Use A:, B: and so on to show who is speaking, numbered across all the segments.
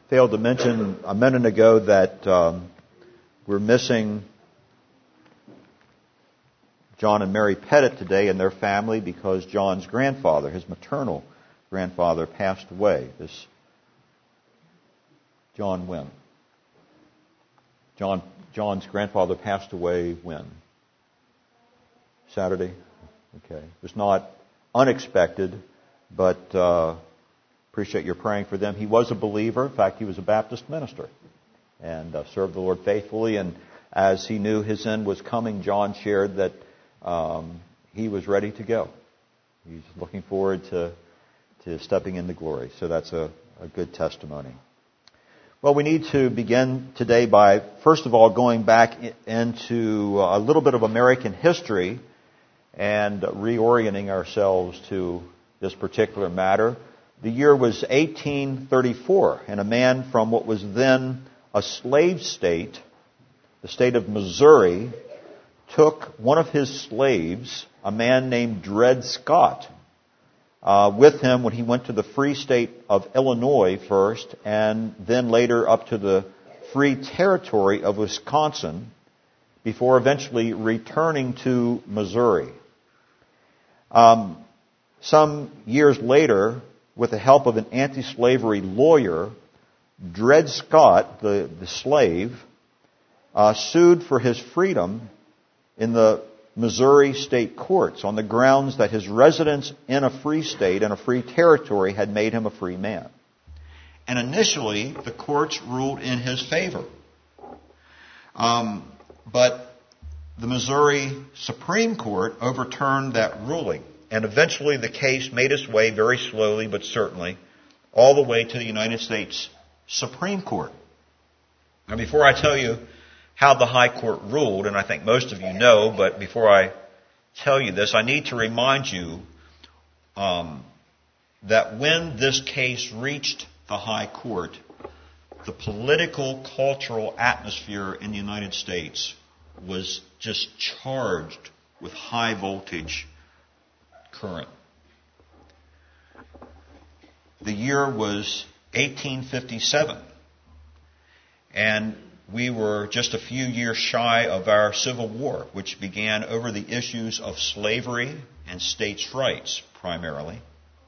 A: failed to mention a minute ago that we're missing John and Mary Pettit today and their family because John's grandfather, his maternal grandfather, passed away. This John when? John's grandfather passed away when? Saturday? Okay. It was not unexpected, but appreciate your praying for them. He was a believer. In fact, he was a Baptist minister and served the Lord faithfully. And as he knew his end was coming, John shared that he was ready to go. He's looking forward to stepping into glory. So that's a good testimony. Well, we need to begin today by, first of all, going back into a little bit of American history and reorienting ourselves to this particular matter. The year was 1834, and a man from what was then a slave state, the state of Missouri, took one of his slaves, a man named Dred Scott, with him when he went to the free state of Illinois first, and then later up to the free territory of Wisconsin, before eventually returning to Missouri. Some years later, with the help of an anti-slavery lawyer, Dred Scott, the slave, sued for his freedom in the Missouri state courts on the grounds that his residence in a free state and a free territory had made him a free man. And initially, the courts ruled in his favor. But the Missouri Supreme Court overturned that ruling. And eventually the case made its way, very slowly but certainly, all the way to the United States Supreme Court. Now, before I tell you how the High Court ruled, and I think most of you know, but before I tell you this, I need to remind you that when this case reached the High Court, the political, cultural atmosphere in the United States was just charged with high voltage current. The year was 1857, and we were just a few years shy of our Civil War, which began over the issues of slavery and states' rights, primarily.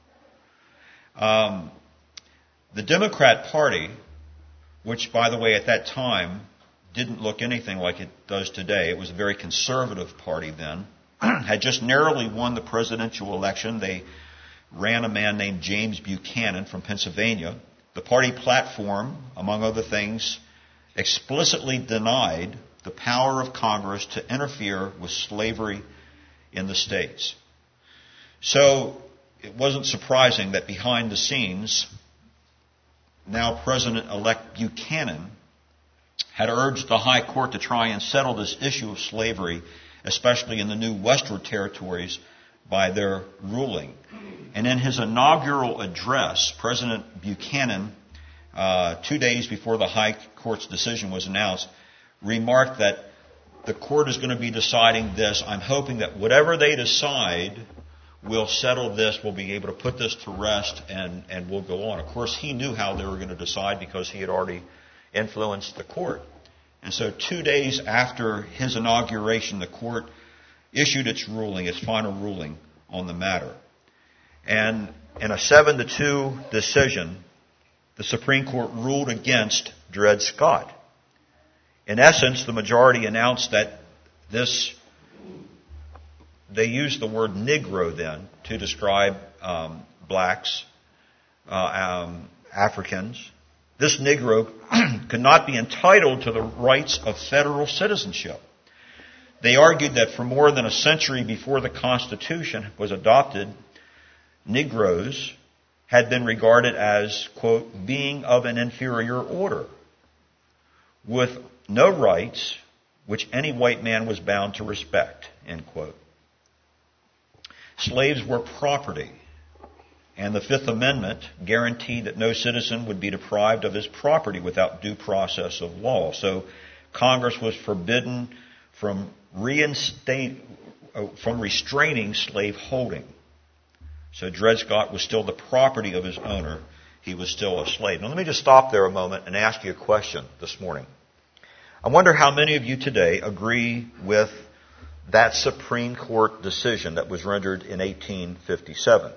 A: The Democrat Party, which, by the way, at that time didn't look anything like it does today, it was a very conservative party then, had just narrowly won the presidential election. They ran a man named James Buchanan from Pennsylvania. The party platform, among other things, explicitly denied the power of Congress to interfere with slavery in the states. So it wasn't surprising that behind the scenes, now President-elect Buchanan had urged the High Court to try and settle this issue of slavery, especially in the new westward territories, by their ruling. And in his inaugural address, President Buchanan, 2 days before the High Court's decision was announced, remarked that the court is going to be deciding this. I'm hoping that whatever they decide will settle this, we'll be able to put this to rest, and we'll go on. Of course, he knew how they were going to decide because he had already influenced the court. And so 2 days after his inauguration, the court issued its ruling, its final ruling on the matter. And in a 7-2 decision, the Supreme Court ruled against Dred Scott. In essence, the majority announced that they used the word Negro then to describe blacks, Africans. This Negro could not be entitled to the rights of federal citizenship. They argued that for more than a century before the Constitution was adopted, Negroes had been regarded as, quote, being of an inferior order, with no rights which any white man was bound to respect, end quote. Slaves were property, and the Fifth Amendment guaranteed that no citizen would be deprived of his property without due process of law. So Congress was forbidden from restraining slave holding. So Dred Scott was still the property of his owner, he was still a slave. Now let me just stop there a moment and ask you a question this morning. I wonder how many of you today agree with that Supreme Court decision that was rendered in 1857.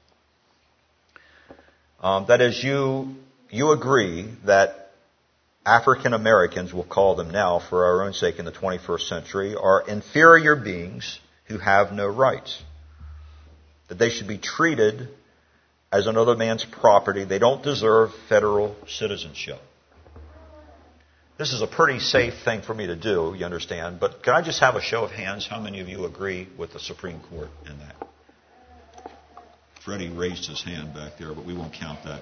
A: That is, you agree that African Americans, we'll call them now for our own sake in the 21st century, are inferior beings who have no rights. That they should be treated as another man's property. They don't deserve federal citizenship. This is a pretty safe thing for me to do, you understand, but can I just have a show of hands? How many of you agree with the Supreme Court in that? Freddie raised his hand back there, but we won't count that.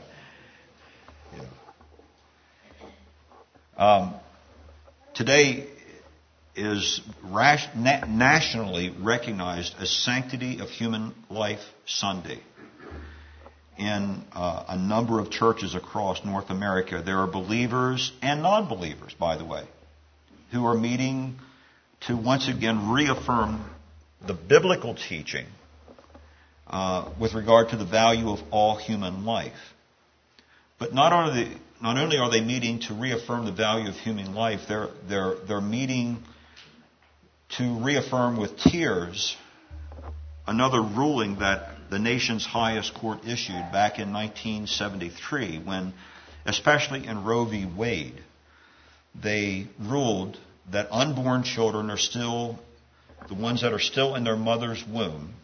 A: Yeah. Today is nationally recognized as Sanctity of Human Life Sunday. In a number of churches across North America, there are believers and non-believers, by the way, who are meeting to once again reaffirm the biblical teaching with regard to the value of all human life. But not only are they meeting to reaffirm the value of human life, they're meeting to reaffirm with tears another ruling that the nation's highest court issued back in 1973 when, especially in Roe v. Wade, they ruled that unborn children are still, the ones that are still in their mother's womb,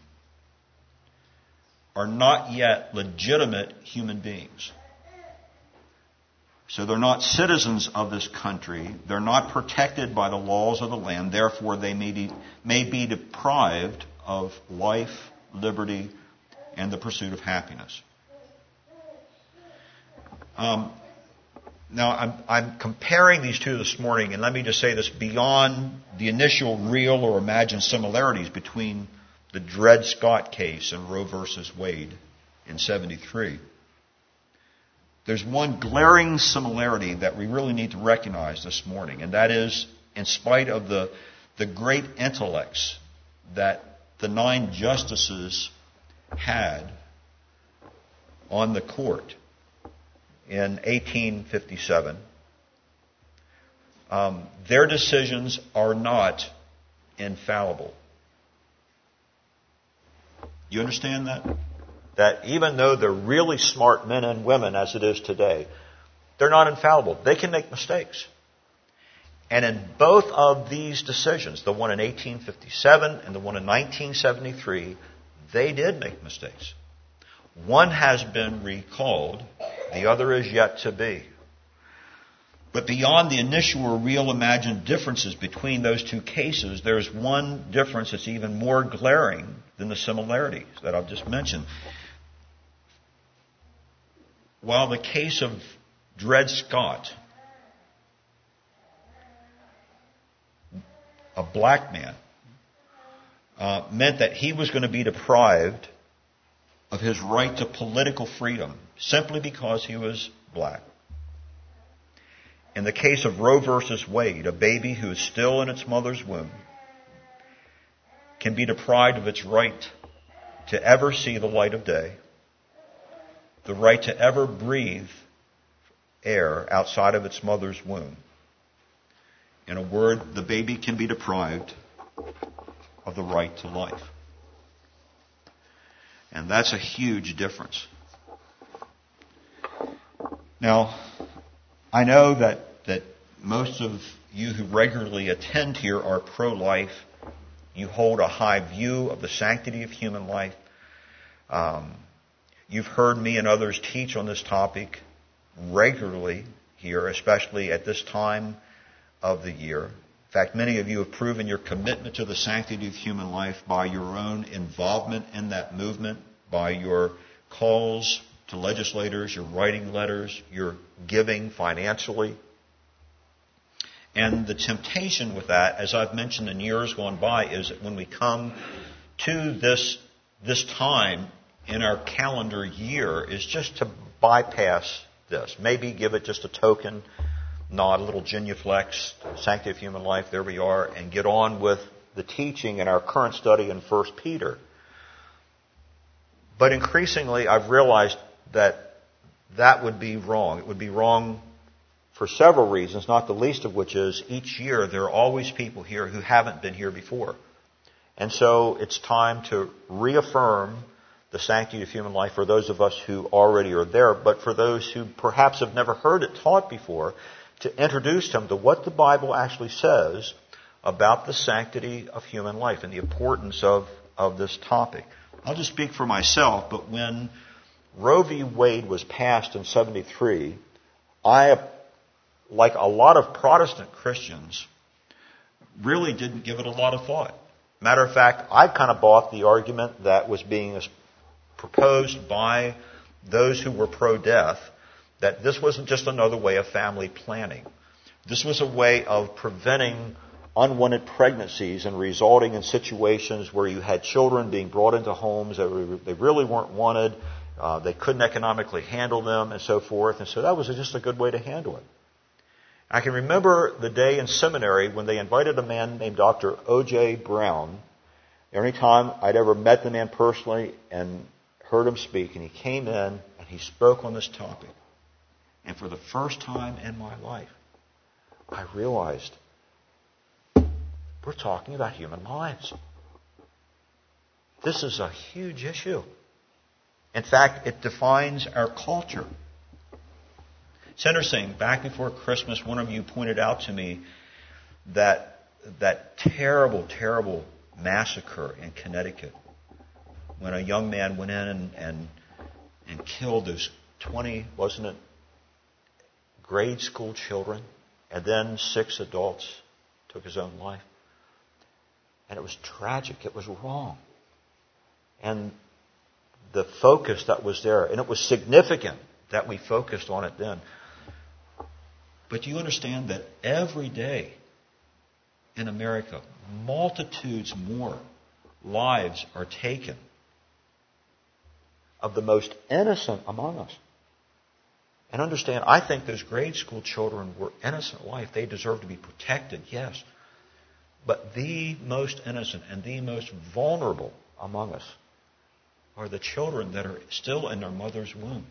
A: are not yet legitimate human beings. So they're not citizens of this country. They're not protected by the laws of the land. Therefore, they may be deprived of life, liberty, and the pursuit of happiness. Now, I'm comparing these two this morning, and let me just say this, beyond the initial real or imagined similarities between the Dred Scott case and Roe versus Wade in 73. There's one glaring similarity that we really need to recognize this morning, and that is, in spite of the great intellects that the 9 justices had on the court in 1857, their decisions are not infallible. You understand that? That even though they're really smart men and women, as it is today, they're not infallible. They can make mistakes. And in both of these decisions, the one in 1857 and the one in 1973, they did make mistakes. One has been recalled. The other is yet to be. But beyond the initial or real imagined differences between those two cases, there's one difference that's even more glaring than the similarities that I've just mentioned. While the case of Dred Scott, a black man, meant that he was going to be deprived of his right to political freedom simply because he was black. In the case of Roe versus Wade, a baby who is still in its mother's womb can be deprived of its right to ever see the light of day, the right to ever breathe air outside of its mother's womb. In a word, the baby can be deprived of the right to life. And that's a huge difference. Now, I know that most of you who regularly attend here are pro-life. You hold a high view of the sanctity of human life. You've heard me and others teach on this topic regularly here, especially at this time of the year. In fact, many of you have proven your commitment to the sanctity of human life by your own involvement in that movement, by your calls to legislators, your writing letters, your giving financially. And the temptation with that, as I've mentioned in years gone by, is that when we come to this time in our calendar year, is just to bypass this. Maybe give it just a token nod, a little genuflex, sanctity of human life, there we are, and get on with the teaching in our current study in 1 Peter. But increasingly, I've realized that that would be wrong. It would be wrong for several reasons, not the least of which is each year there are always people here who haven't been here before. And so it's time to reaffirm the sanctity of human life for those of us who already are there, but for those who perhaps have never heard it taught before, to introduce them to what the Bible actually says about the sanctity of human life and the importance of this topic. I'll just speak for myself, but when Roe v. Wade was passed in 1973, I, like a lot of Protestant Christians, really didn't give it a lot of thought. Matter of fact, I kind of bought the argument that was being proposed by those who were pro-death, that this wasn't just another way of family planning. This was a way of preventing unwanted pregnancies and resulting in situations where you had children being brought into homes that they really weren't wanted, they couldn't economically handle them, and so forth. And so that was just a good way to handle it. I can remember the day in seminary when they invited a man named Dr. O.J. Brown. Every time I'd ever met the man personally and heard him speak, and he came in and he spoke on this topic. And for the first time in my life, I realized we're talking about human lives. This is a huge issue. In fact, it defines our culture. It's interesting, back before Christmas, one of you pointed out to me that terrible, terrible massacre in Connecticut when a young man went in and killed those 20, wasn't it, grade school children, and then 6 adults, took his own life. And it was tragic. It was wrong. And the focus that was there, and it was significant that we focused on it then. But you understand that every day in America, multitudes more lives are taken of the most innocent among us. And understand, I think those grade school children were innocent life. They deserve to be protected, yes. But the most innocent and the most vulnerable among us are the children that are still in their mother's womb.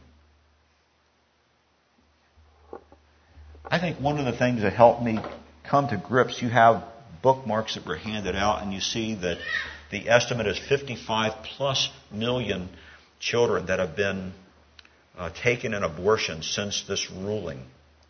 A: I think one of the things that helped me come to grips, you have bookmarks that were handed out, and you see that the estimate is 55 plus million children that have been taken in abortion since this ruling.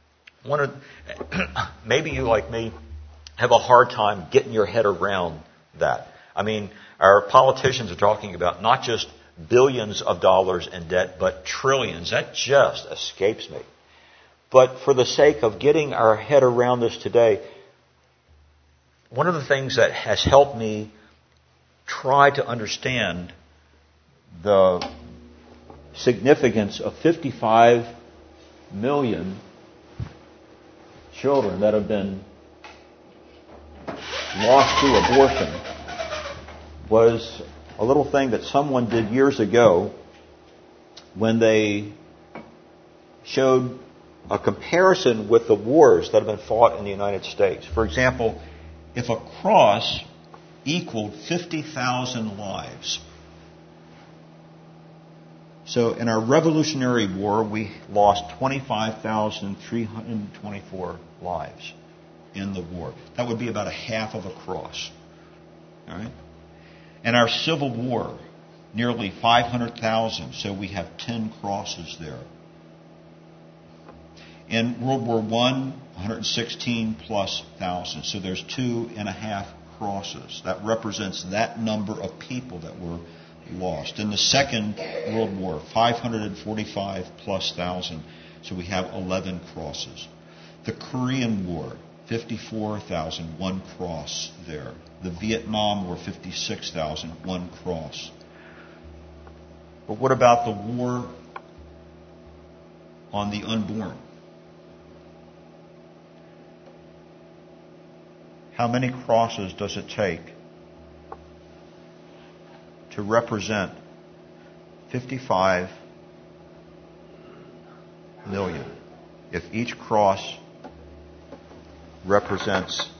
A: Maybe you, like me, have a hard time getting your head around that. I mean, our politicians are talking about not just billions of dollars in debt, but trillions. That just escapes me. But for the sake of getting our head around this today, one of the things that has helped me try to understand the significance of 55 million children that have been lost through abortion was a little thing that someone did years ago when they showed a comparison with the wars that have been fought in the United States. For example, if a cross equaled 50,000 lives. So in our Revolutionary War, we lost 25,324 lives in the war. That would be about a half of a cross. All right? In our Civil War, nearly 500,000, so we have 10 crosses there. In World War I, 116 plus thousand, so there's 2.5 crosses. That represents that number of people that were lost. In the Second World War, 545 plus thousand, so we have 11 crosses. The Korean War, 54,000, 1 cross there. The Vietnam War, 56,000, 1 cross. But what about the war on the unborn? How many crosses does it take to represent 55 million? If each cross represents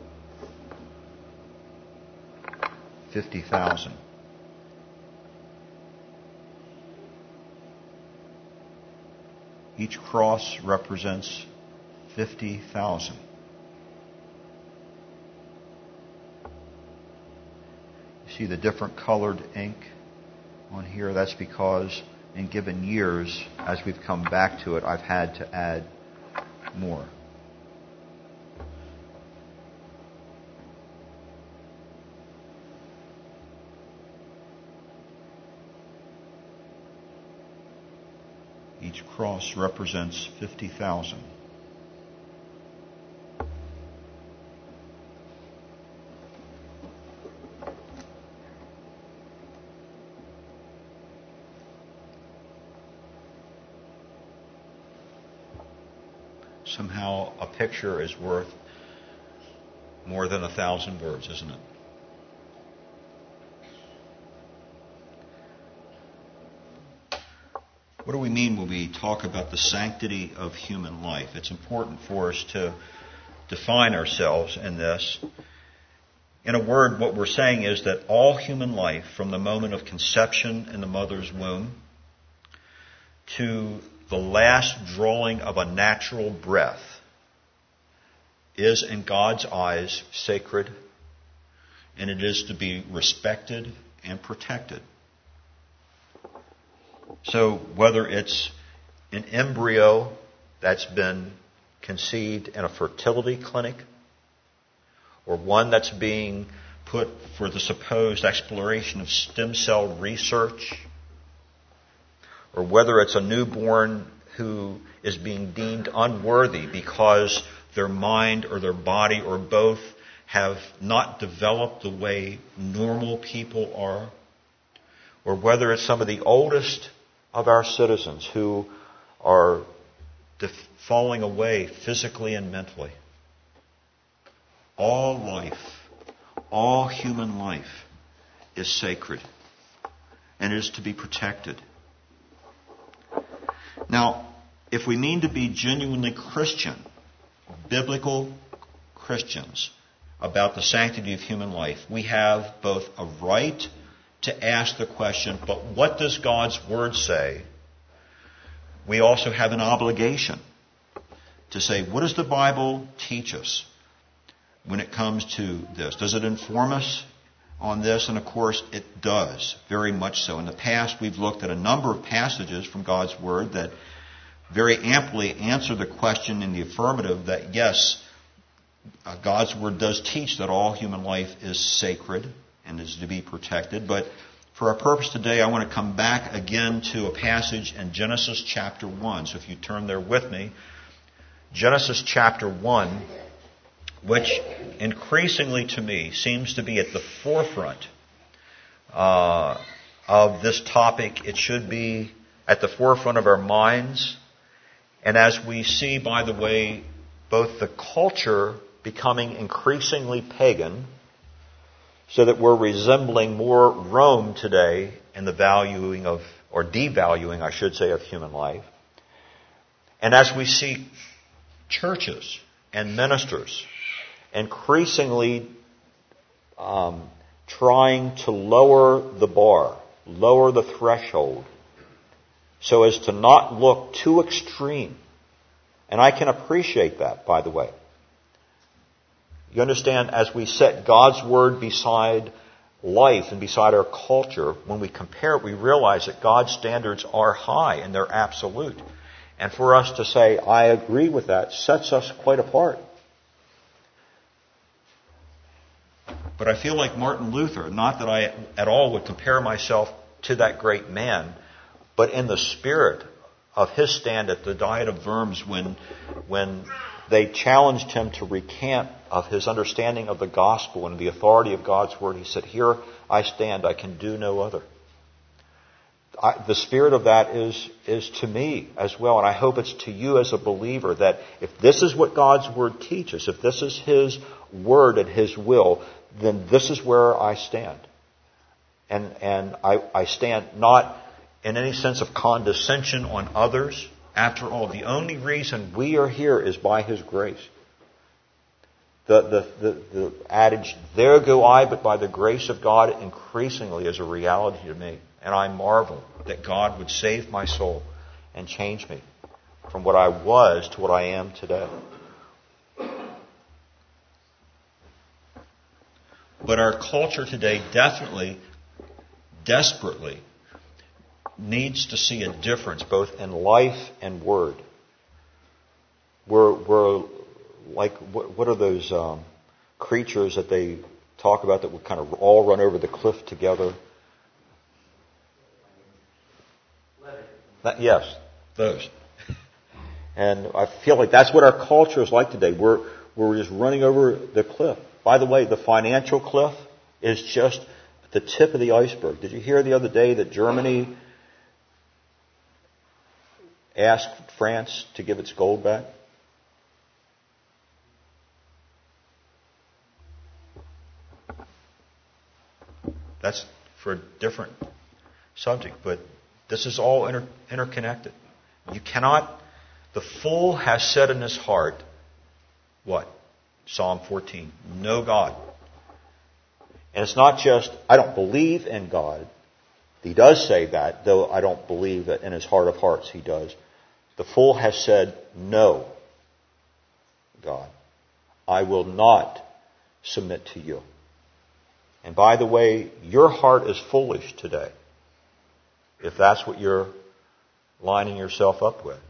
A: 50,000. I Each cross represents 50,000. You see the different colored ink on here? That's because in given years, as we've come back to it, I've had to add more. Each cross represents 50,000. Somehow a picture is worth more than 1,000 words, isn't it? What do we mean when we talk about the sanctity of human life? It's important for us to define ourselves in this. In a word, what we're saying is that all human life, from the moment of conception in the mother's womb to the last drawing of a natural breath, is in God's eyes sacred, and it is to be respected and protected. So whether it's an embryo that's been conceived in a fertility clinic, or one that's being put for the supposed exploration of stem cell research, or whether it's a newborn who is being deemed unworthy because their mind or their body or both have not developed the way normal people are, or whether it's some of the oldest of our citizens who are falling away physically and mentally. All life, all human life is sacred and is to be protected. Now, if we mean to be genuinely Christian, biblical Christians, about the sanctity of human life, we have both a right to ask the question, but what does God's Word say? We also have an obligation to say, what does the Bible teach us when it comes to this? Does it inform us on this? And of course, it does, very much so. In the past, we've looked at a number of passages from God's Word that very amply answer the question in the affirmative that, yes, God's Word does teach that all human life is sacred and is to be protected. But for our purpose today, I want to come back again to a passage in Genesis chapter 1. So if you turn there with me, Genesis chapter 1, which increasingly to me seems to be at the forefront of this topic. It should be at the forefront of our minds. And as we see, by the way, both the culture becoming increasingly pagan, so that we're resembling more Rome today in the valuing of, or devaluing, I should say, of human life. And as we see churches and ministers increasingly trying to lower the bar, lower the threshold, so as to not look too extreme. And I can appreciate that, by the way. You understand, as we set God's Word beside life and beside our culture, when we compare it, we realize that God's standards are high and they're absolute. And for us to say, I agree with that, sets us quite apart. But I feel like Martin Luther, not that I at all would compare myself to that great man, but in the spirit of his stand at the Diet of Worms when they challenged him to recant of his understanding of the gospel and the authority of God's Word, he said, here I stand, I can do no other. The spirit of that is to me as well, and I hope it's to you as a believer, that if this is what God's Word teaches, if this is His Word and His will, then this is where I stand. And I stand not in any sense of condescension on others. After all, the only reason we are here is by His grace. The adage, there go I, but by the grace of God, increasingly is a reality to me. And I marvel that God would save my soul and change me from what I was to what I am today. But our culture today definitely, desperately, needs to see a difference both in life and word. We're like, what are those creatures that they talk about that would kind of all run over the cliff together? Yes, those. And I feel like that's what our culture is like today. We're just running over the cliff. By the way, the financial cliff is just the tip of the iceberg. Did you hear the other day that Germany asked France to give its gold back? That's for a different subject, but this is all interconnected. You cannot, the fool has said in his heart, what? Psalm 14, no God. And it's not just, I don't believe in God. He does say that, though I don't believe that in his heart of hearts he does. The fool has said, no, God, I will not submit to you. And by the way, your heart is foolish today, if that's what you're lining yourself up with.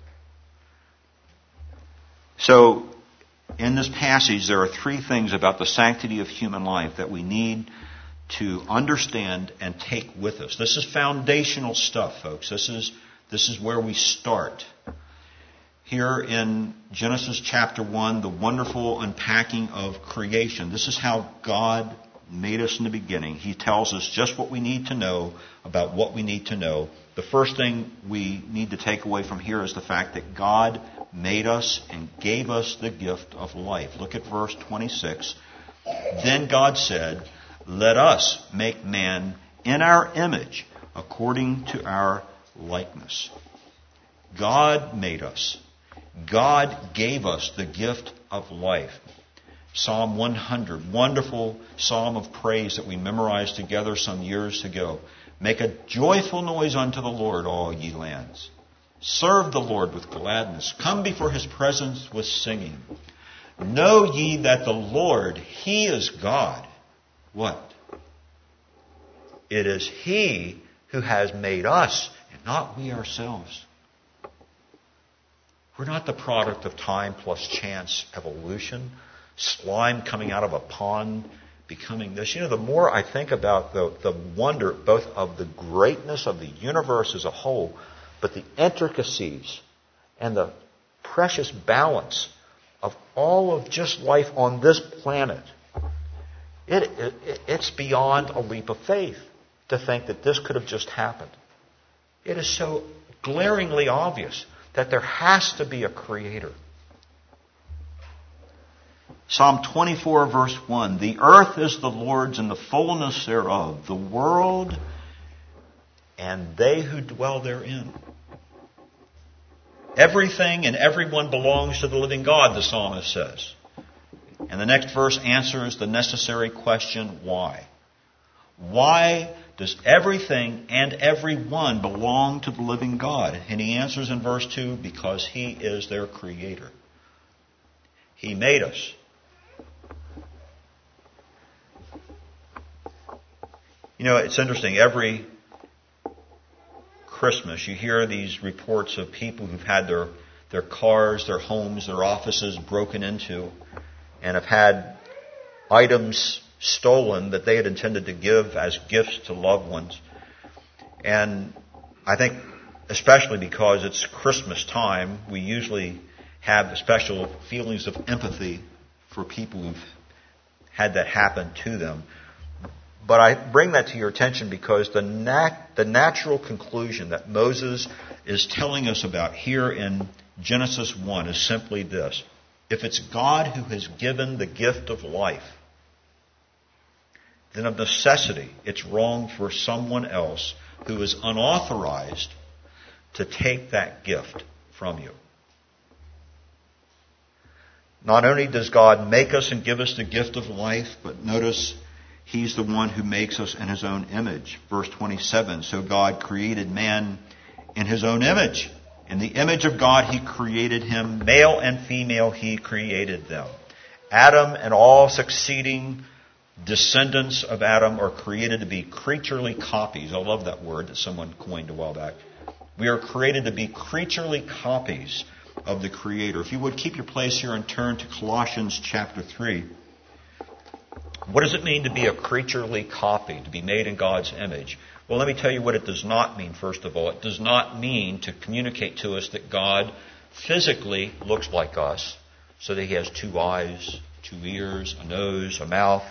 A: So, in this passage, there are three things about the sanctity of human life that we need to understand and take with us. This is foundational stuff, folks. This is where we start. Here in Genesis chapter 1, the wonderful unpacking of creation. This is how God made us in the beginning. He tells us just what we need to know about what we need to know. The first thing we need to take away from here is the fact that God made us and gave us the gift of life. Look at verse 26. Then God said, let us make man in our image, according to our likeness. God made us. God gave us the gift of life. Psalm 100, wonderful psalm of praise that we memorized together some years ago. Make a joyful noise unto the Lord, all ye lands. Serve the Lord with gladness. Come before his presence with singing. Know ye that the Lord, he is God. What? It is he who has made us, and not we ourselves. We're not the product of time plus chance evolution. Slime coming out of a pond becoming this. You know, the more I think about the wonder both of the greatness of the universe as a whole, but the intricacies and the precious balance of all of just life on this planet, it's beyond a leap of faith to think that this could have just happened. It is so glaringly obvious that there has to be a creator. Psalm 24, verse 1, the earth is the Lord's and the fullness thereof, the world and they who dwell therein. Everything and everyone belongs to the living God, the psalmist says. And the next verse answers the necessary question, why? Why does everything and everyone belong to the living God? And he answers in verse 2, because he is their creator. He made us. You know, it's interesting. Every Christmas, you hear these reports of people who've had their cars, their homes, their offices broken into, and have had items stolen that they had intended to give as gifts to loved ones. And I think, especially because it's Christmas time, we usually have special feelings of empathy for people who've had that happen to them. But I bring that to your attention because the natural conclusion that Moses is telling us about here in Genesis 1 is simply this. If it's God who has given the gift of life, then of necessity it's wrong for someone else who is unauthorized to take that gift from you. Not only does God make us and give us the gift of life, but notice he's the one who makes us in his own image. Verse 27, so God created man in his own image. In the image of God He created him. Male and female He created them. Adam and all succeeding descendants of Adam are created to be creaturely copies. I love that word that someone coined a while back. We are created to be creaturely copies of the Creator. If you would, keep your place here and turn to Colossians chapter 3. What does it mean to be a creaturely copy, to be made in God's image? Well, let me tell you what it does not mean, first of all. It does not mean to communicate to us that God physically looks like us, so that He has 2 eyes, 2 ears, a nose, a mouth,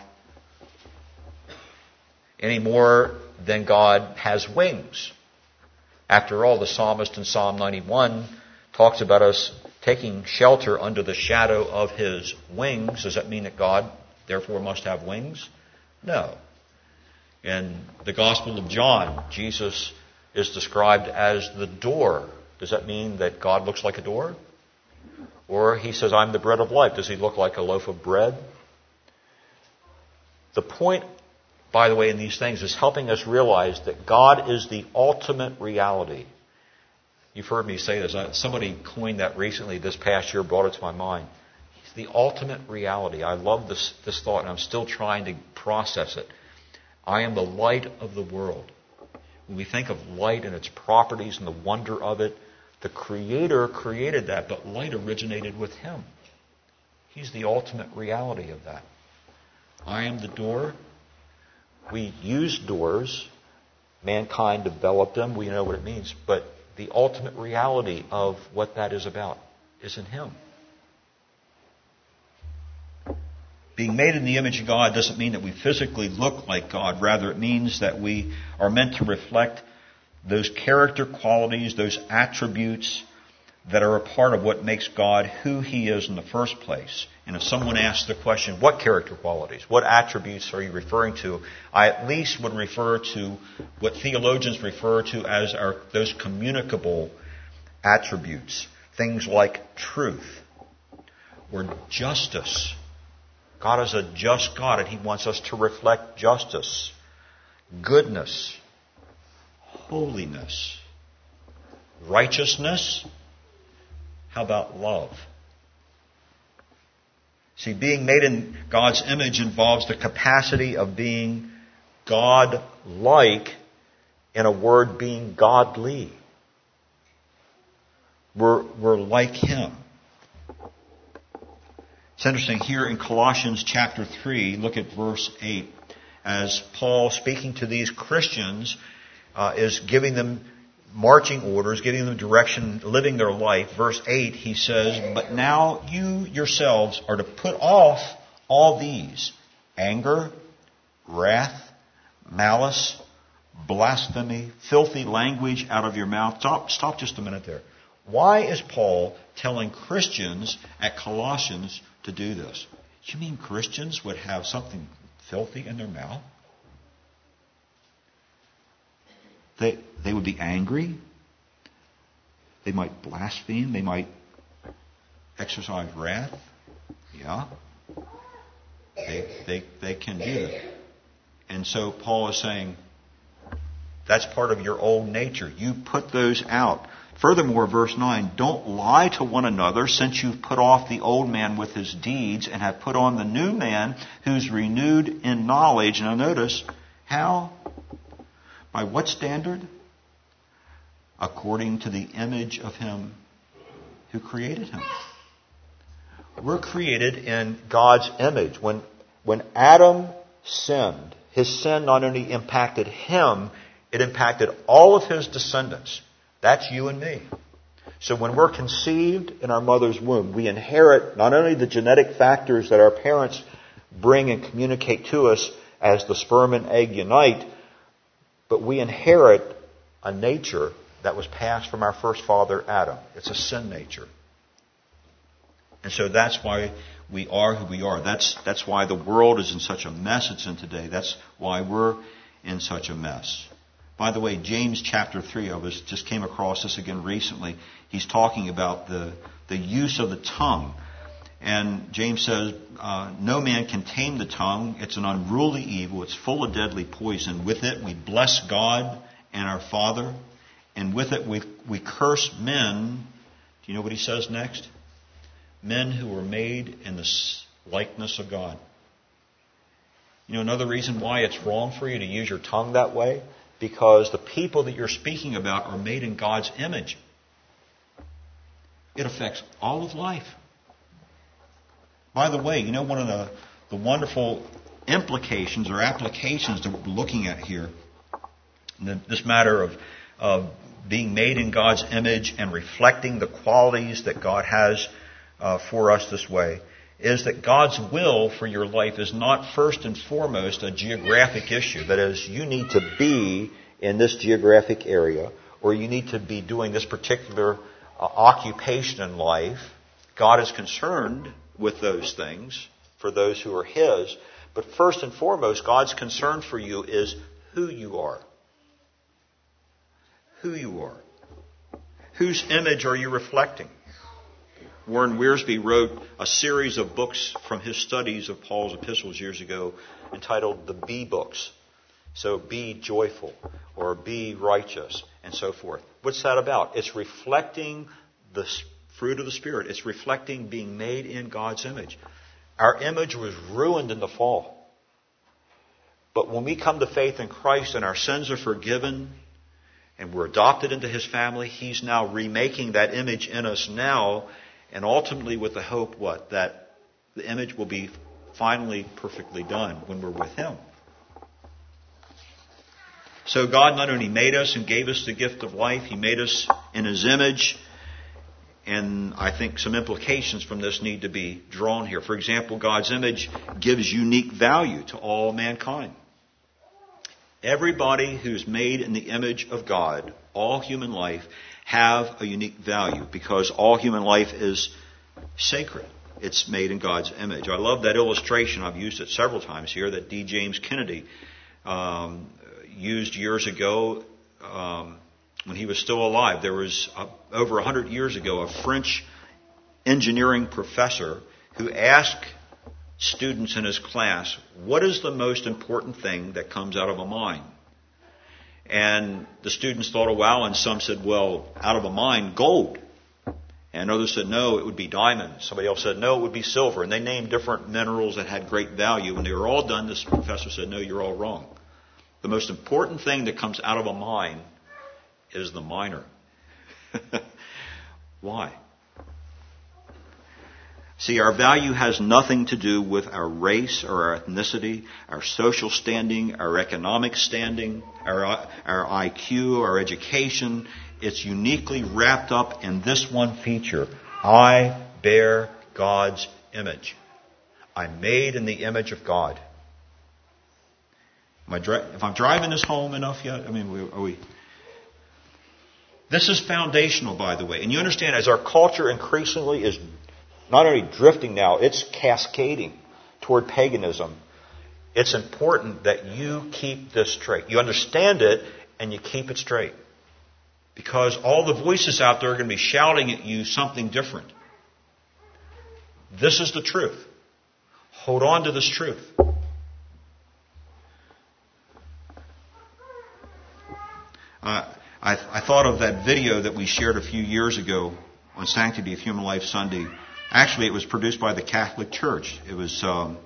A: any more than God has wings. After all, the psalmist in Psalm 91 talks about us taking shelter under the shadow of His wings. Does that mean that God, therefore, must have wings? No. In the Gospel of John, Jesus is described as the door. Does that mean that God looks like a door? Or He says, I'm the bread of life. Does He look like a loaf of bread? The point, by the way, in these things is helping us realize that God is the ultimate reality. You've heard me say this. Somebody coined that recently this past year, brought it to my mind. He's the ultimate reality. I love this thought, and I'm still trying to process it. I am the light of the world. When we think of light and its properties and the wonder of it, the Creator created that, but light originated with Him. He's the ultimate reality of that. I am the door. We use doors. Mankind developed them. We know what it means. But the ultimate reality of what that is about is in Him. Being made in the image of God doesn't mean that we physically look like God. Rather, it means that we are meant to reflect those character qualities, those attributes that are a part of what makes God who He is in the first place. And if someone asks the question, what character qualities, what attributes are you referring to? I at least would refer to what theologians refer to as those communicable attributes. Things like truth or justice. God is a just God, and He wants us to reflect justice, goodness, holiness, righteousness. How about love? See, being made in God's image involves the capacity of being God-like, in a word, being godly. We're like Him. It's interesting here in Colossians chapter 3, look at verse 8, as Paul, speaking to these Christians, is giving them marching orders, giving them direction, living their life. Verse 8, he says, but now you yourselves are to put off all these: anger, wrath, malice, blasphemy, filthy language out of your mouth. Stop just a minute there. Why is Paul telling Christians at Colossians to do this? You mean Christians would have something filthy in their mouth? They would be angry. They might blaspheme. They might exercise wrath. Yeah. They can do that. And so Paul is saying, that's part of your old nature. You put those out. Furthermore, verse 9, don't lie to one another, since you've put off the old man with his deeds and have put on the new man who's renewed in knowledge. Now notice, how? By what standard? According to the image of Him who created him. We're created in God's image. When Adam sinned, his sin not only impacted him, it impacted all of his descendants. That's you and me. So when we're conceived in our mother's womb, we inherit not only the genetic factors that our parents bring and communicate to us as the sperm and egg unite, but we inherit a nature that was passed from our first father, Adam. It's a sin nature. And so that's why we are who we are. That's why the world is in such a mess it's in today. That's why we're in such a mess. By the way, James chapter 3, just came across this again recently. He's talking about the use of the tongue. And James says, no man can tame the tongue. It's an unruly evil. It's full of deadly poison. With it we bless God and our Father, And with it, we curse men. Do you know what he says next? Men who were made in the likeness of God. You know another reason why it's wrong for you to use your tongue that way? Because the people that you're speaking about are made in God's image. It affects all of life. By the way, you know one of the wonderful implications or applications that we're looking at here, this matter of being made in God's image and reflecting the qualities that God has for us this way, is that God's will for your life is not first and foremost a geographic issue. That is, you need to be in this geographic area, or you need to be doing this particular occupation in life. God is concerned with those things for those who are His. But first and foremost, God's concern for you is who you are. Who you are. Whose image are you reflecting? Warren Wiersbe wrote a series of books from his studies of Paul's epistles years ago entitled the Be Books. So be joyful or be righteous and so forth. What's that about? It's reflecting the fruit of the Spirit. It's reflecting being made in God's image. Our image was ruined in the fall. But when we come to faith in Christ and our sins are forgiven and we're adopted into His family, He's now remaking that image in us now, and ultimately with the hope, what? That the image will be finally perfectly done when we're with Him. So God not only made us and gave us the gift of life, He made us in His image. And I think some implications from this need to be drawn here. For example, God's image gives unique value to all mankind. Everybody who's made in the image of God, all human life, have a unique value because all human life is sacred. It's made in God's image. I love that illustration. I've used it several times here that D. James Kennedy used years ago when he was still alive. There was, over 100 years ago, a French engineering professor who asked students in his class, what is the most important thing that comes out of a mine? And the students thought a while, and some said, well, out of a mine, gold. And others said, no, it would be diamonds. Somebody else said, no, it would be silver. And they named different minerals that had great value. When they were all done, this professor said, no, you're all wrong. The most important thing that comes out of a mine is the miner. Why? See, our value has nothing to do with our race or our ethnicity, our social standing, our economic standing, our IQ, our education. It's uniquely wrapped up in this one feature. I bear God's image. I'm made in the image of God. If I'm driving this home enough yet? I mean, are we? This is foundational, by the way. And you understand, as our culture increasingly is not only drifting now, it's cascading toward paganism. It's important that you keep this straight. You understand it and you keep it straight. Because all the voices out there are going to be shouting at you something different. This is the truth. Hold on to this truth. I thought of that video that we shared a few years ago on Sanctity of Human Life Sunday. Actually, it was produced by the Catholic Church. It was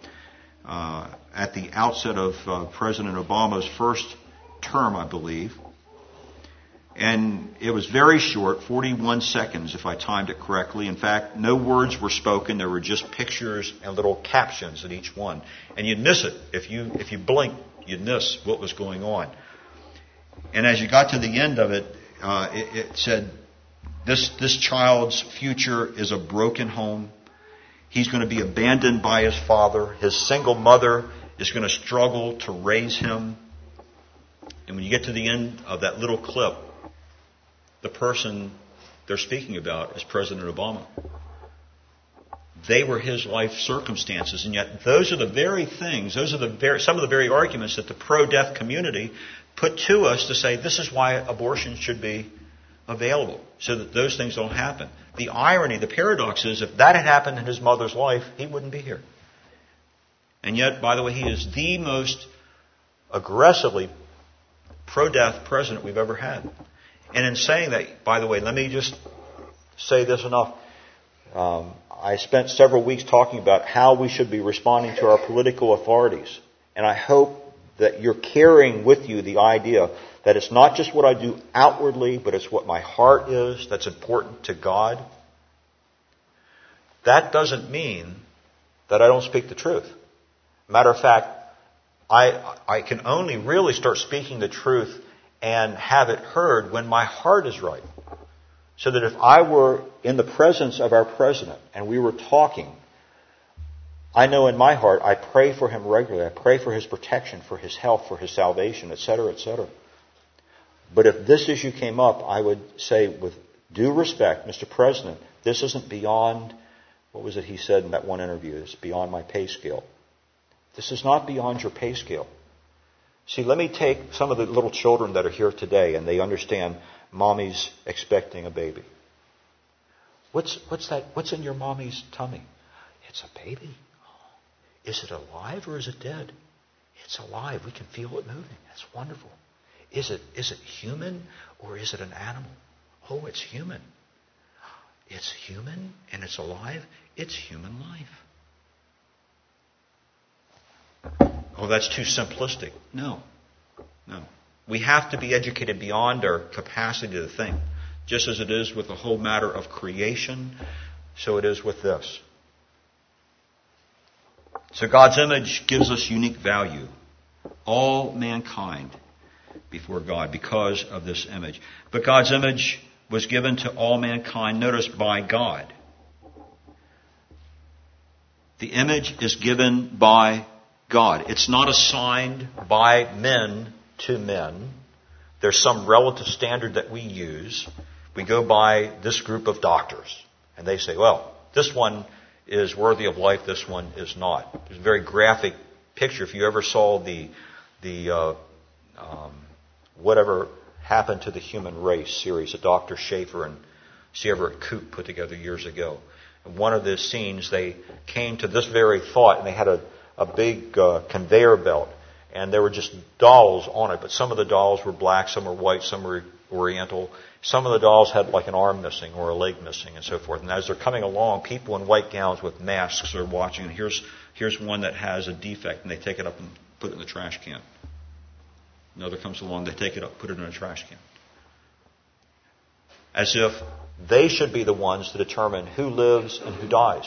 A: at the outset of President Obama's first term, I believe. And it was very short, 41 seconds if I timed it correctly. In fact, no words were spoken. There were just pictures and little captions in each one. And you'd miss it. If you blinked, you'd miss what was going on. And as you got to the end of it, it said, this child's future is a broken home. He's going to be abandoned by his father. His single mother is going to struggle to raise him. And when you get to the end of that little clip, the person they're speaking about is President Obama. They were his life circumstances, and yet those are the very things, some of the very arguments that the pro-death community put to us to say this is why abortion should be available, so that those things don't happen. The irony, the paradox is, if that had happened in his mother's life, he wouldn't be here. And yet, by the way, he is the most aggressively pro-death president we've ever had. And in saying that, by the way, let me just say this enough. I spent several weeks talking about how we should be responding to our political authorities. And I hope that you're carrying with you the idea that it's not just what I do outwardly, but it's what my heart is that's important to God. That doesn't mean that I don't speak the truth. Matter of fact, I can only really start speaking the truth and have it heard when my heart is right. So that if I were in the presence of our president and we were talking, I know in my heart I pray for him regularly. I pray for his protection, for his health, for his salvation, etc., etc. But if this issue came up, I would say with due respect, Mr. President, this isn't beyond, what was it he said in that one interview? It's beyond my pay scale. This is not beyond your pay scale. See, let me take some of the little children that are here today and they understand mommy's expecting a baby. What's that? What's in your mommy's tummy? It's a baby. Is it alive or is it dead? It's alive. We can feel it moving. That's wonderful. Is it human or is it an animal? Oh, it's human. It's human and it's alive. It's human life. Oh, that's too simplistic. No. We have to be educated beyond our capacity to think. Just as it is with the whole matter of creation, so it is with this. So God's image gives us unique value. All mankind before God because of this image. But God's image was given to all mankind, notice, by God. The image is given by God. It's not assigned by men to men. There's some relative standard that we use. We go by this group of doctors. And they say, well, this one is worthy of life, this one is not. There's a very graphic picture. If you ever saw the Whatever Happened to the Human Race series that Dr. Schaefer and C. Everett Koop put together years ago. In one of the scenes, they came to this very thought, and they had a big conveyor belt, and there were just dolls on it, but some of the dolls were black, some were white, some were oriental. Some of the dolls had like an arm missing or a leg missing and so forth. And as they're coming along, people in white gowns with masks are watching, and here's one that has a defect, and they take it up and put it in the trash can. Another comes along, they take it up, put it in a trash can. As if they should be the ones to determine who lives and who dies.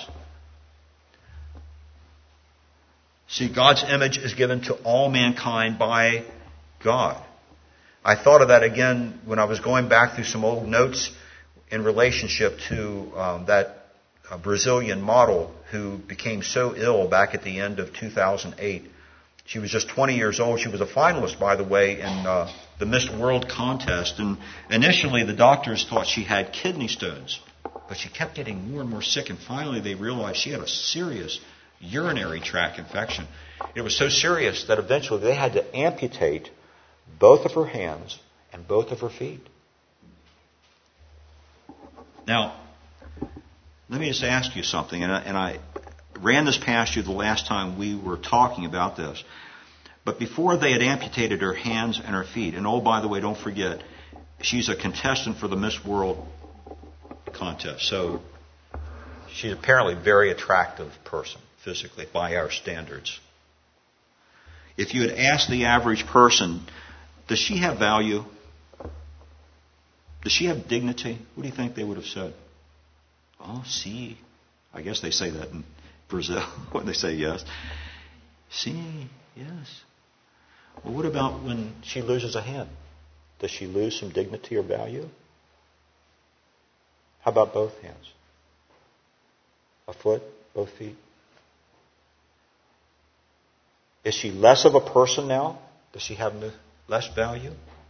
A: See, God's image is given to all mankind by God. I thought of that again when I was going back through some old notes in relationship to that Brazilian model who became so ill back at the end of 2008. She was just 20 years old. She was a finalist, by the way, in the Miss World contest. And initially the doctors thought she had kidney stones. But she kept getting more and more sick. And finally they realized she had a serious urinary tract infection. It was so serious that eventually they had to amputate both of her hands and both of her feet. Now, let me just ask you something. And I ran this past you the last time we were talking about this. But before they had amputated her hands and her feet, and oh, by the way, don't forget, she's a contestant for the Miss World contest. So she's apparently a very attractive person physically by our standards. If you had asked the average person, does she have value? Does she have dignity? What do you think they would have said? Oh, see. I guess they say that in Brazil when they say yes. See, yes. Well, what about when she loses a hand? Does she lose some dignity or value? How about both hands? A foot? Both feet? Is she less of a person now? Does she have less value?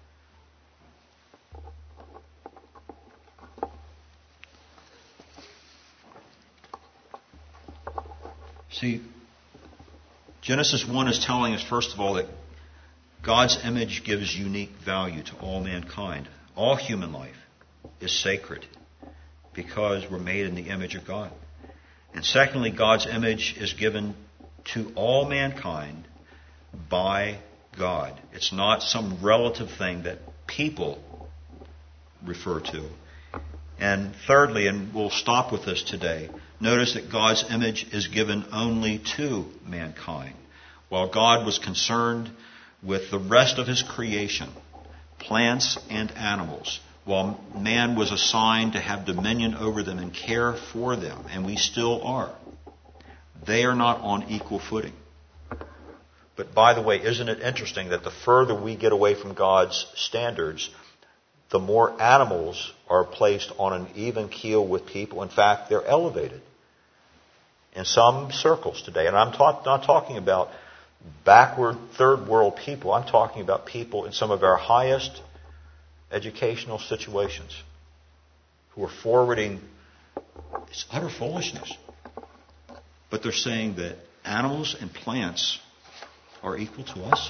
A: See, Genesis 1 is telling us, first of all, that God's image gives unique value to all mankind. All human life is sacred because we're made in the image of God. And secondly, God's image is given to all mankind by God. It's not some relative thing that people refer to. And thirdly, and we'll stop with this today, notice that God's image is given only to mankind. While God was concerned with the rest of his creation, plants and animals, while man was assigned to have dominion over them and care for them, and we still are, they are not on equal footing. But by the way, isn't it interesting that the further we get away from God's standards, the more animals are placed on an even keel with people. In fact, they're elevated in some circles today. And I'm not talking about backward third world people. I'm talking about people in some of our highest educational situations who are forwarding. It's utter foolishness. But they're saying that animals and plants are equal to us.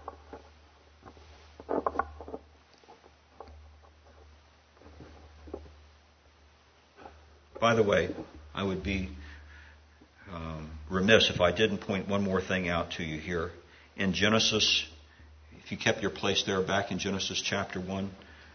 A: By the way, I would be remiss if I didn't point one more thing out to you here. In Genesis, if you kept your place there back in Genesis chapter 1.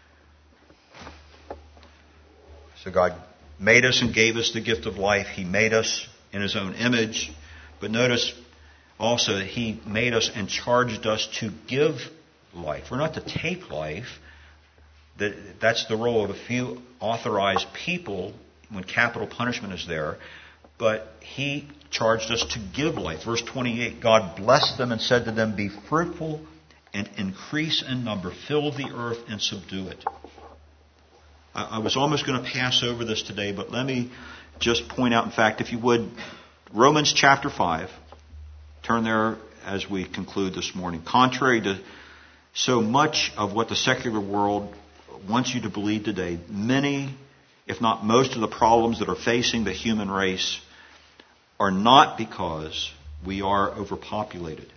A: So God made us and gave us the gift of life. He made us in his own image. But notice also that he made us and charged us to give life. We're not to take life. That's the role of a few authorized people when capital punishment is there. But he charged us to give life. Verse 28, God blessed them and said to them, be fruitful and increase in number. Fill the earth and subdue it. I was almost going to pass over this today, but let me just point out, in fact, if you would, Romans chapter 5. Turn there as we conclude this morning. Contrary to so much of what the secular world wants you to believe today, many, if not most of the problems that are facing the human race are not because we are overpopulated.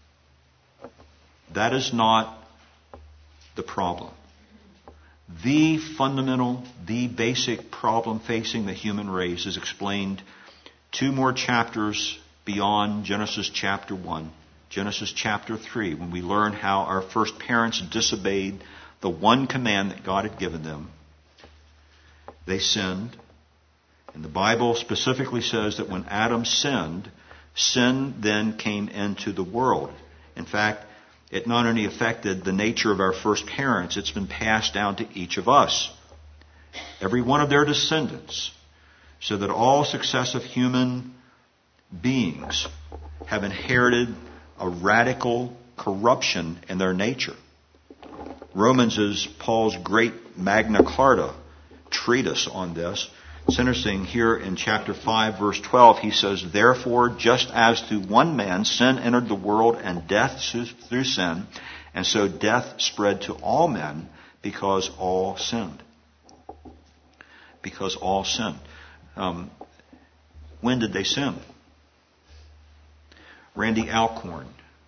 A: That is not the problem. The fundamental, the basic problem facing the human race is explained 2 more chapters beyond Genesis chapter 1, Genesis chapter 3, when we learn how our first parents disobeyed the one command that God had given them. They sinned. And the Bible specifically says that when Adam sinned, sin then came into the world. In fact, it not only affected the nature of our first parents, it's been passed down to each of us, every one of their descendants, so that all successive human beings have inherited a radical corruption in their nature. Romans is Paul's great Magna Carta treatise on this. It's interesting, here in chapter 5, verse 12, he says, therefore, just as through one man sin entered the world, and death through sin, and so death spread to all men because all sinned. Because all sinned. When did they sin? Randy Alcorn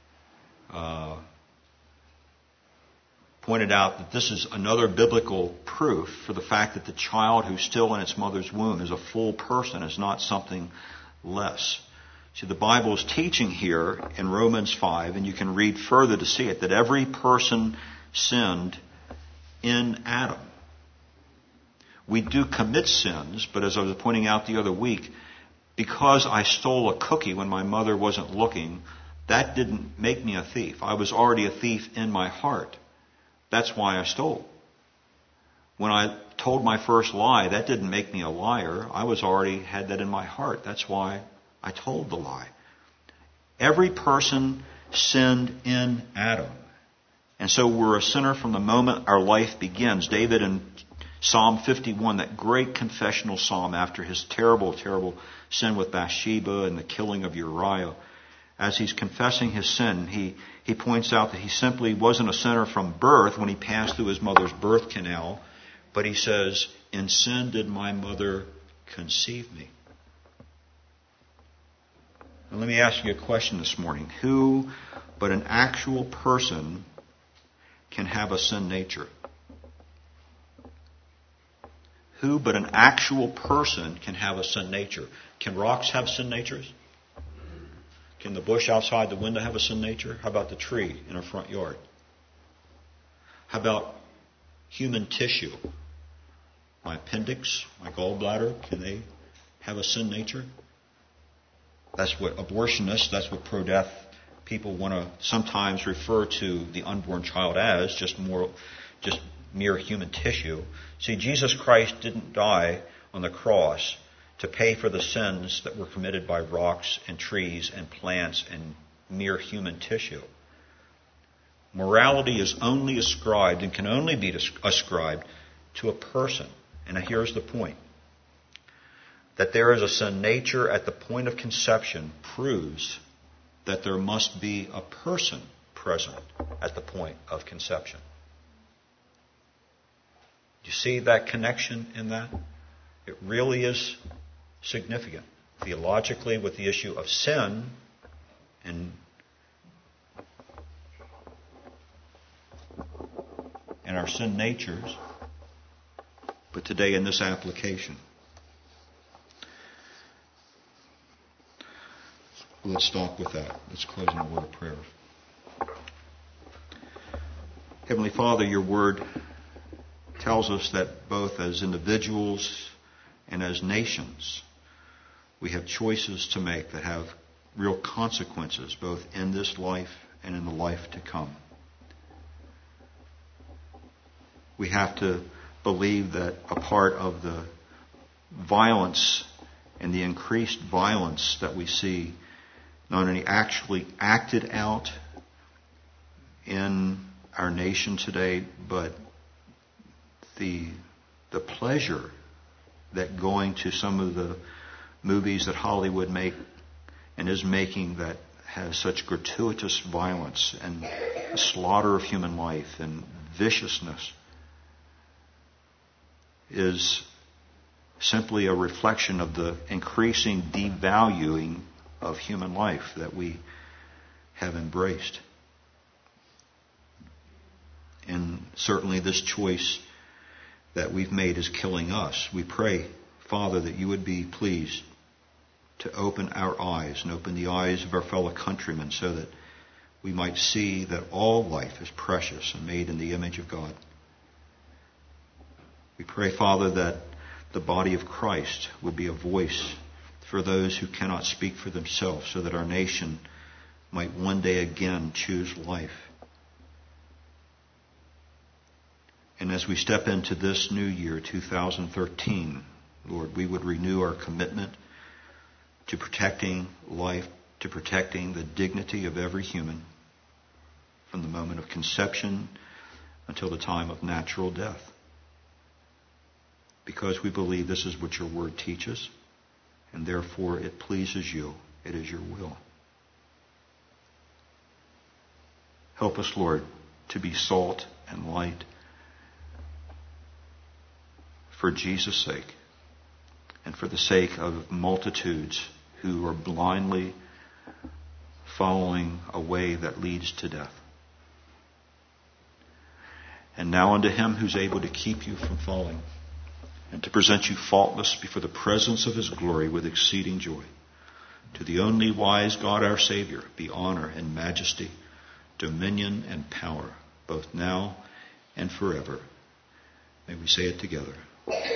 A: pointed out that this is another biblical proof for the fact that the child who's still in its mother's womb is a full person, is not something less. See, the Bible is teaching here in Romans 5, and you can read further to see it, that every person sinned in Adam. We do commit sins, but as I was pointing out the other week, because I stole a cookie when my mother wasn't looking, that didn't make me a thief. I was already a thief in my heart. That's why I stole. When I told my first lie, that didn't make me a liar. I was already had that in my heart. That's why I told the lie. Every person sinned in Adam. And so we're a sinner from the moment our life begins. David in Psalm 51, that great confessional psalm after his terrible, terrible sin with Bathsheba and the killing of Uriah, as he's confessing his sin, he points out that he simply wasn't a sinner from birth when he passed through his mother's birth canal, but he says, in sin did my mother conceive me. Now let me ask you a question this morning. Who but an actual person can have a sin nature? Who but an actual person can have a sin nature? Can rocks have sin natures? Can the bush outside the window have a sin nature? How about the tree in our front yard? How about human tissue? appendix, my gallbladder, can they have a sin nature? That's what abortionists, that's what pro-death people want to sometimes refer to the unborn child as, just mere human tissue. See, Jesus Christ didn't die on the cross to pay for the sins that were committed by rocks and trees and plants and mere human tissue. Morality is only ascribed and can only be ascribed to a person. And here's the point. That there is a sin nature at the point of conception proves that there must be a person present at the point of conception. Do you see that connection in that? It really is significant. Theologically, with the issue of sin and our sin natures, but today in this application. Let's stop with that. Let's close in a word of prayer. Heavenly Father, your word tells us that both as individuals and as nations, we have choices to make that have real consequences, both in this life and in the life to come. We have to believe that a part of the violence and the increased violence that we see not only actually acted out in our nation today, but the pleasure that going to some of the movies that Hollywood make and is making that has such gratuitous violence and the slaughter of human life and viciousness is simply a reflection of the increasing devaluing of human life that we have embraced. And certainly this choice that we've made is killing us. We pray, Father, that you would be pleased to open our eyes and open the eyes of our fellow countrymen so that we might see that all life is precious and made in the image of God. We pray, Father, that the body of Christ would be a voice for those who cannot speak for themselves, so that our nation might one day again choose life. And as we step into this new year, 2013, Lord, we would renew our commitment to protecting life, to protecting the dignity of every human from the moment of conception until the time of natural death. Because we believe this is what your word teaches, and therefore it pleases you. It is your will. Help us, Lord, to be salt and light for Jesus' sake and for the sake of multitudes who are blindly following a way that leads to death. And now unto him who's able to keep you from falling and to present you faultless before the presence of his glory with exceeding joy. To the only wise God our Savior be honor and majesty, dominion and power, both now and forever. May we say it together.